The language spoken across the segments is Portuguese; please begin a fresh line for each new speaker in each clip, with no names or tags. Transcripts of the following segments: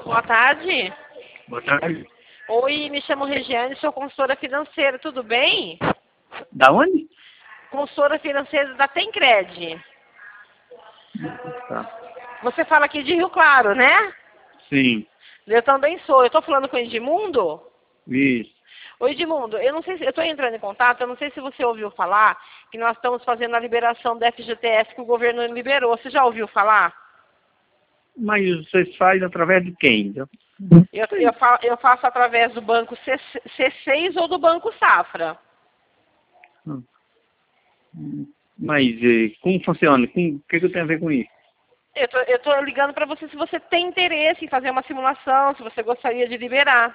Boa tarde.
Boa tarde.
Oi, me chamo Regiane, sou consultora financeira, tudo bem?
Da onde?
Consultora financeira da Tencred.
Tá.
Você fala aqui de Rio Claro, né?
Sim.
Eu também sou. Eu estou falando com o Edmundo?
Isso.
Oi, Edmundo, eu não sei se eu estou entrando em contato, eu não sei se você ouviu falar que nós estamos fazendo a liberação da FGTS que o governo liberou. Você já ouviu falar?
Mas vocês fazem através de quem?
Eu faço através do Banco C6 ou do Banco Safra.
Mas como funciona? O que eu tenho a ver com isso?
Eu estou ligando para você se você tem interesse em fazer uma simulação, se você gostaria de liberar.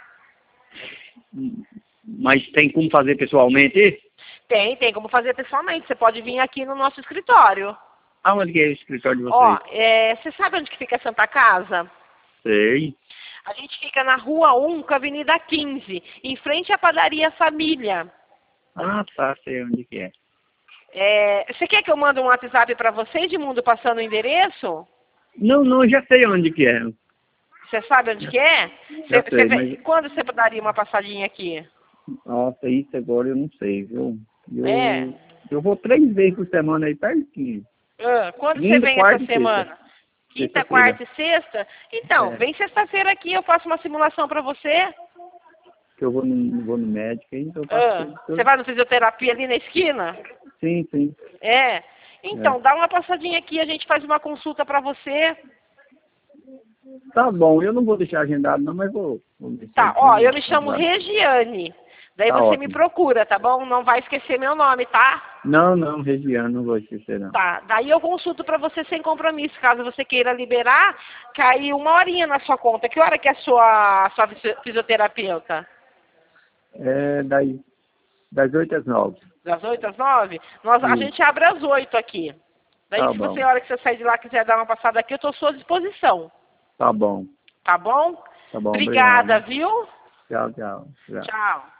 Mas tem como fazer pessoalmente?
Tem como fazer pessoalmente. Você pode vir aqui no nosso escritório.
Aonde que é o escritório de vocês?
Ó, você sabe onde que fica a Santa Casa?
Sei.
A gente fica na Rua 1 com a Avenida 15, em frente à Padaria Família.
Ah, tá, sei onde que é.
Você quer que eu mande um WhatsApp para você, Edmundo, passando o endereço?
Não, já sei onde que é.
Você sabe onde que é?
Já sei, mas...
Quando você daria uma passadinha aqui?
Nossa, isso agora eu não sei, viu?
É.
Eu vou 3 vezes por semana aí pertinho.
Quando você
Segunda,
vem
quarta
essa
e
semana? Quinta,
Sexta-feira.
quarta e sexta? Então,
É.
vem sexta-feira aqui, eu faço uma simulação para você.
Que eu vou no médico aí, então eu faço tudo.
Você vai no fisioterapia ali na esquina?
Sim.
Então, dá uma passadinha aqui, a gente faz uma consulta para você.
Tá bom, eu não vou deixar agendado não, mas vou
Tá, ó, eu me chamo Regiane. Daí
Tá
você
ótimo.
me procura, tá bom? Não vai esquecer meu nome, tá?
Não, Regiane, não vou esquecer não.
Tá, daí eu consulto pra você sem compromisso. Caso você queira liberar, cai 1 horinha na sua conta. Que hora que é a sua fisioterapeuta?
Das 8 às 9.
Das 8 às 9? A gente abre às 8 aqui. Daí
Tá
se
bom.
você, a hora que você sair de lá, quiser dar uma passada aqui, eu tô à sua disposição.
Tá bom.
Tá bom?
Tá bom,
Obrigada,
obrigado.
viu?
Tchau.
Tchau.